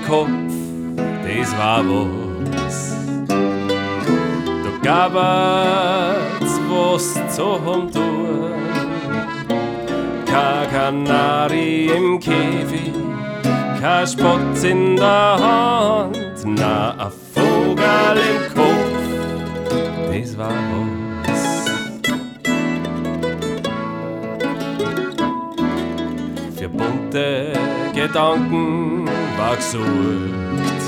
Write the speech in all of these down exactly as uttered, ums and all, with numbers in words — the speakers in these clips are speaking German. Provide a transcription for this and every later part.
Kopf, das war was. Da gab's was zum tun. Kein Kanari im Käfig, kein Spotz in der Hand, na a Vogel im Kopf, das war was. Für bunte Gedanken war gesucht.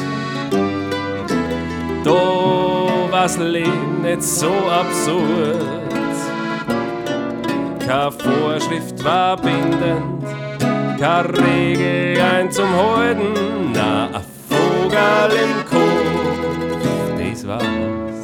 Da war's Leben nicht so absurd. Keine Vorschrift war bindend, keine Regel ein zum Halten, na a Vogel im Kopf, das war was.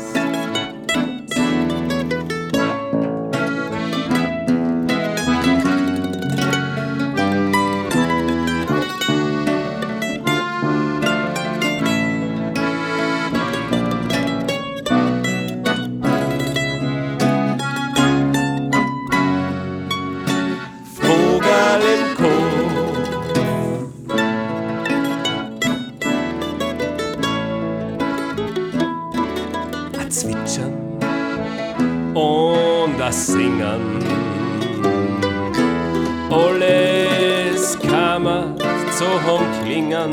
Zwitschern und das Singen, alles kammert zum Klingen,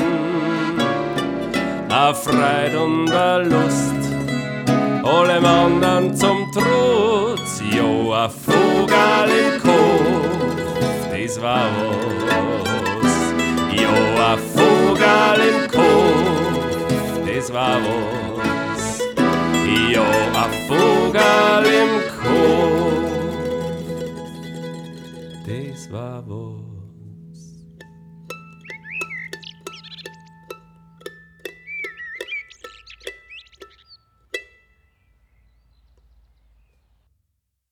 a Freud und a Lust, allem anderen zum Trutz, jo a Vogel im Kopf, das war was, jo a Vogel im Kopf, das war was. Jo, a Vogel im Kopf, das war was.